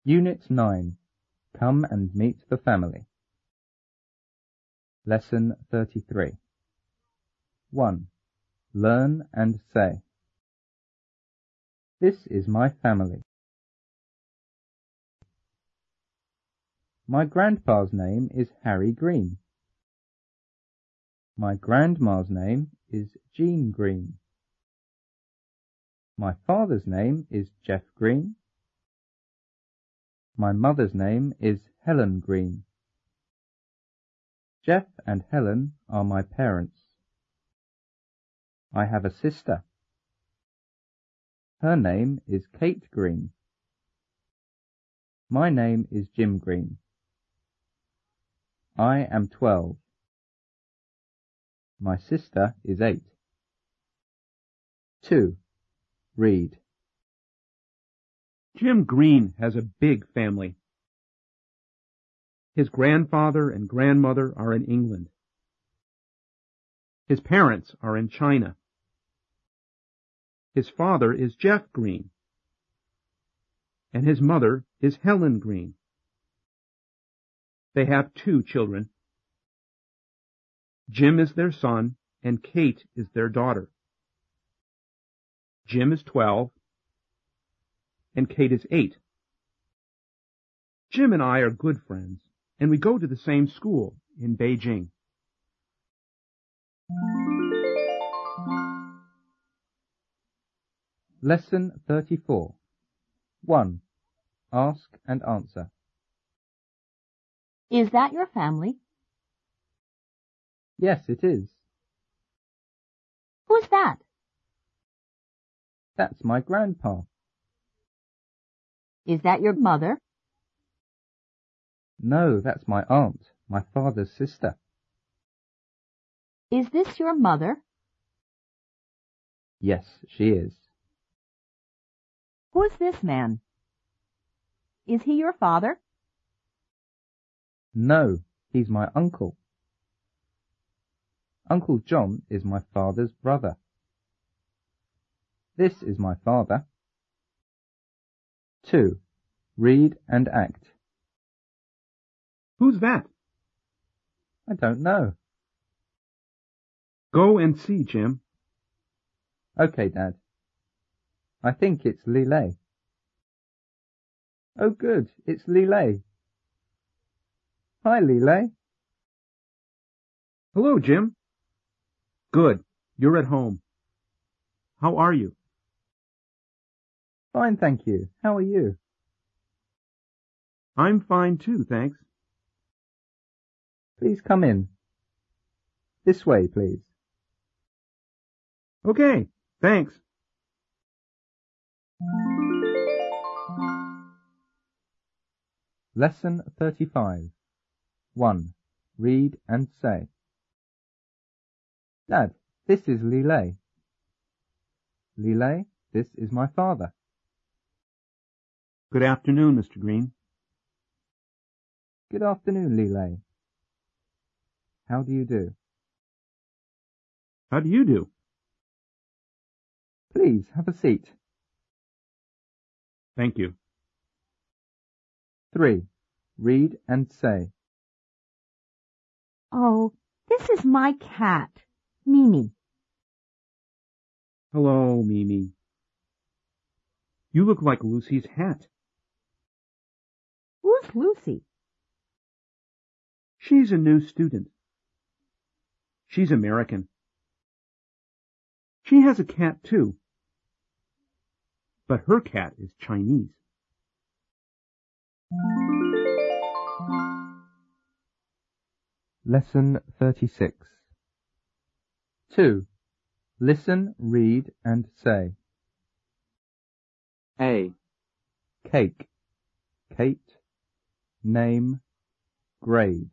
Unit 9. Come and meet the family. Lesson 33. 1. Learn and say. This is my family. My grandpa's name is Harry Green. My grandma's name is Jean Green. My father's name is Jeff Green. My mother's name is Helen Green. Jeff and Helen are my parents. I have a sister. Her name is Kate Green. My name is Jim Green. I am 12. My sister is 8. 2. Read. Jim Green has a big family. His grandfather and grandmother are in England. His parents are in China. His father is Jeff Green, and his mother is Helen Green. They have 2 children. Jim is their son, and Kate is their daughter. Jim is 12, and Kate is 8. Jim and I are good friends, and we go to the same school in Beijing. Lesson 34. 1. Ask and answer. Is that your family? Yes, it is. Who's that? That's my grandpa. Is that your mother? No, that's my aunt, my father's sister. Is this your mother? Yes, she is. Who's this man? Is he your father? No, he's my uncle. Uncle John is my father's brother. This is my father. 2. Read and act. Who's that? I don't know. Go and see, Jim. Okay, Dad. I think it's Lillet. Oh, good, it's Lillet. Hi, Lillet. Hello, Jim. Good. You're at home. How are you? Fine, thank you. How are you? I'm fine too, thanks. Please come in. This way, please. Okay, thanks. Lesson 35. 1. Read and say. Dad, this is Lillet. Lillet, this is my father. Good afternoon, Mr. Green. Good afternoon, Lillet. How do you do? How do you do? Please, have a seat. Thank you. 3. Read and say. Oh, this is my cat, Mimi. Hello, Mimi. You look like Lucy's hat. Who's Lucy? She's a new student. She's American. She has a cat too. But her cat is Chinese. Lesson 36. 2. Listen, read and say. A. Cake, Kate, name, grade.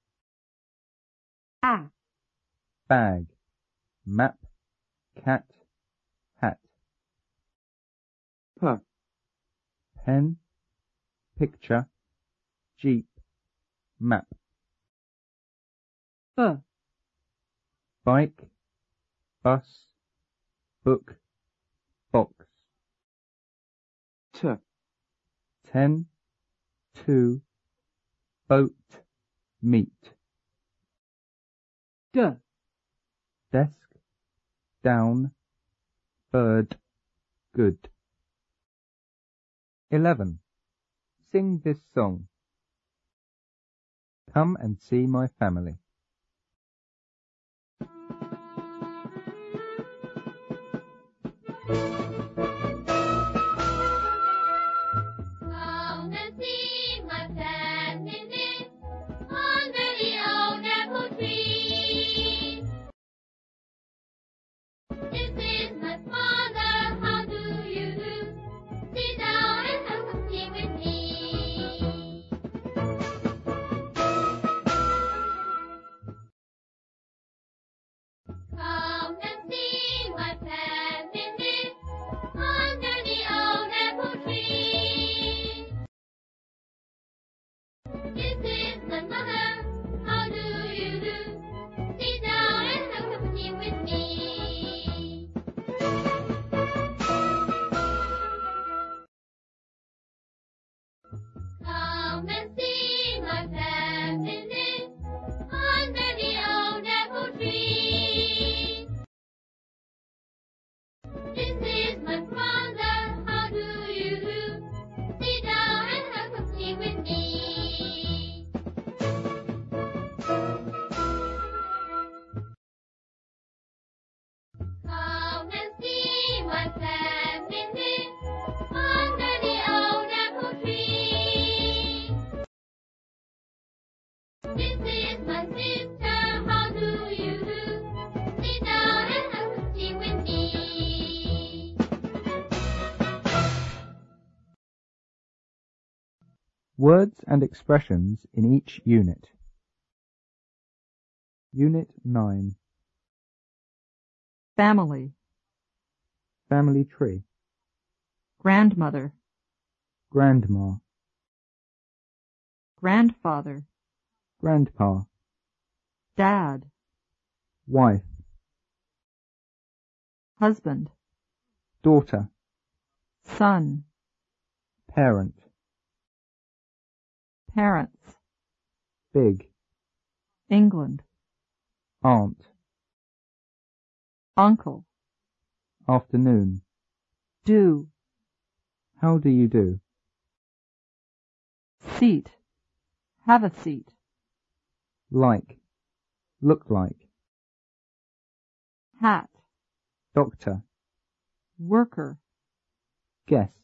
A. Bag, map, cat, hat. P. Pen, picture, jeep, map. B. Bike, bus, book, box. T. 10, 2, boat, meet. D, Desk, down, bird, good. 11. Sing this song. Come and see my family. Come and see my family under the old apple tree. This is my father, how do you do? Sit down and have some tea with me. Come and see my family under the old apple tree. This is my mother, how do you do? Sit down and have some tea with me. Come and see my family under the old apple tree. This is my father, how do you do? Sit down and have some tea with me. Come and see my family under the old apple tree. This is my sister, how do you do? Sit down and have some tea with me. Words and expressions in each unit. Unit 9. Family, Family tree. grandmother, Grandma. grandfather, Grandpa. dad, Wife. husband, Daughter. son, Parent. parents, Big. England, Aunt. uncle, Afternoon. do, How do you do? seat, have a seat, Like. Look like. hat, Doctor. worker, Guest.